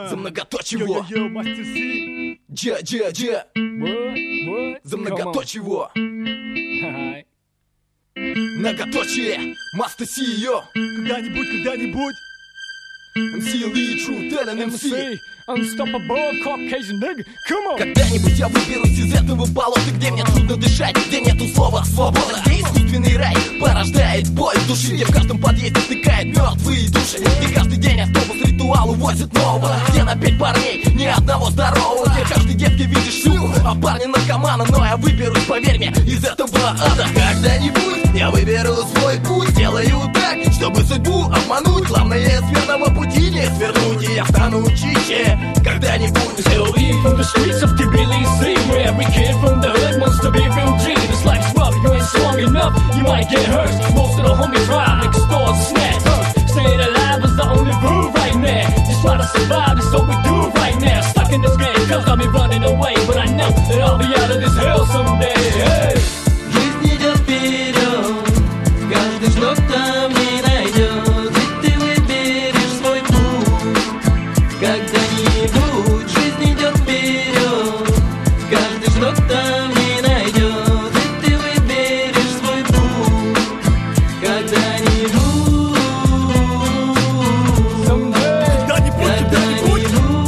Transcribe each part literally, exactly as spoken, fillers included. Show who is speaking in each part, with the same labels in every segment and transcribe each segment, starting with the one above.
Speaker 1: За многоточиво. Джа, джа, джа. За многоточиво. Многоточие. Маста си и о.
Speaker 2: Когда-нибудь, когда-нибудь.
Speaker 1: эм си Lee, True Talent эм си.
Speaker 2: Unstoppable Caucasian nigga, come on.
Speaker 1: Когда-нибудь я выберусь из этого болота, где мне трудно дышать, где нету слова свобода, где искусственный рай порождает боль в душе, где в каждом подъезде стыкает мертвые души, где каждый день автобус ритуал увозит нового, где на пять парней ни одного здорового, где каждый детке видишь шлюху, а парни наркомана, но я выберусь, поверь мне, из этого ада. Когда-нибудь я выберу свой путь, сделаю так, чтобы судьбу обмануть. Главное с верного пути не свернуть, и я стану чище. Когда-нибудь
Speaker 2: Still eat from the streets of Tbilisi, where every kid from the hood wants to be real G. This life's rough, you ain't strong enough, you might get hurt. Most of the homies rob, extort, snatch. Staying alive is the only rule right now. Just try to survive, that's what we do right now. Stuck in this game, cause got me running away, but I know that I'll be out of this hell someday. Hey.
Speaker 3: Жизнь идет вперед, каждый что-то не найдет, и ты выберешь свой путь. Когда-нибудь жизнь идет вперед, каждый что-то не найдет, и ты выберешь свой путь. Когда-нибудь,
Speaker 2: Когда-нибудь, когда-нибудь.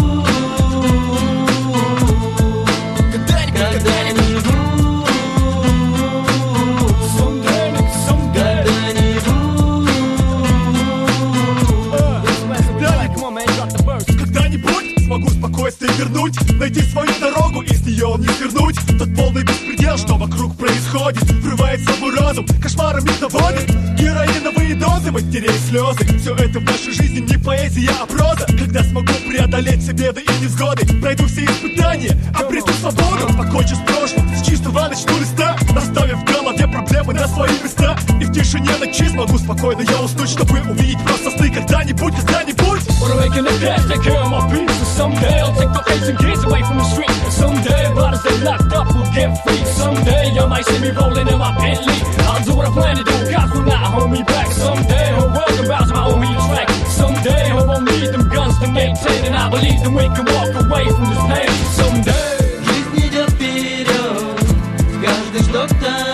Speaker 2: Когда-нибудь смогу спокойствие вернуть, найти свою дорогу и с нее не свернуть. Тот полный беспредел, что вокруг происходит, врывается в мой разум, кошмарами доводит. Героиновые дозы, матерей слезы, все это в нашей жизни не поэзия, а проза. Когда смогу преодолеть все беды и невзгоды, пройду все испытания, обрету свободу. Покончу с прошлым, с чистого начну листа, оставив в голове проблемы на свои места. И в тишине ночи смогу спокойно я уснуть, чтобы увидеть просто сны. Когда-нибудь, когда-нибудь. Wanna make an impact, take care of my people. Someday I'll take the Asian kids away from the street. Someday brothers they locked up will get free. Someday you might see me rolling in my Bentley. I'll do what I plan to do, God will not hold me back. Someday her world can bounce my own track. Someday I won't need them guns to maintain, and I believe that we can walk away from this pain. Someday
Speaker 3: жизнь идет вперед, каждый что-то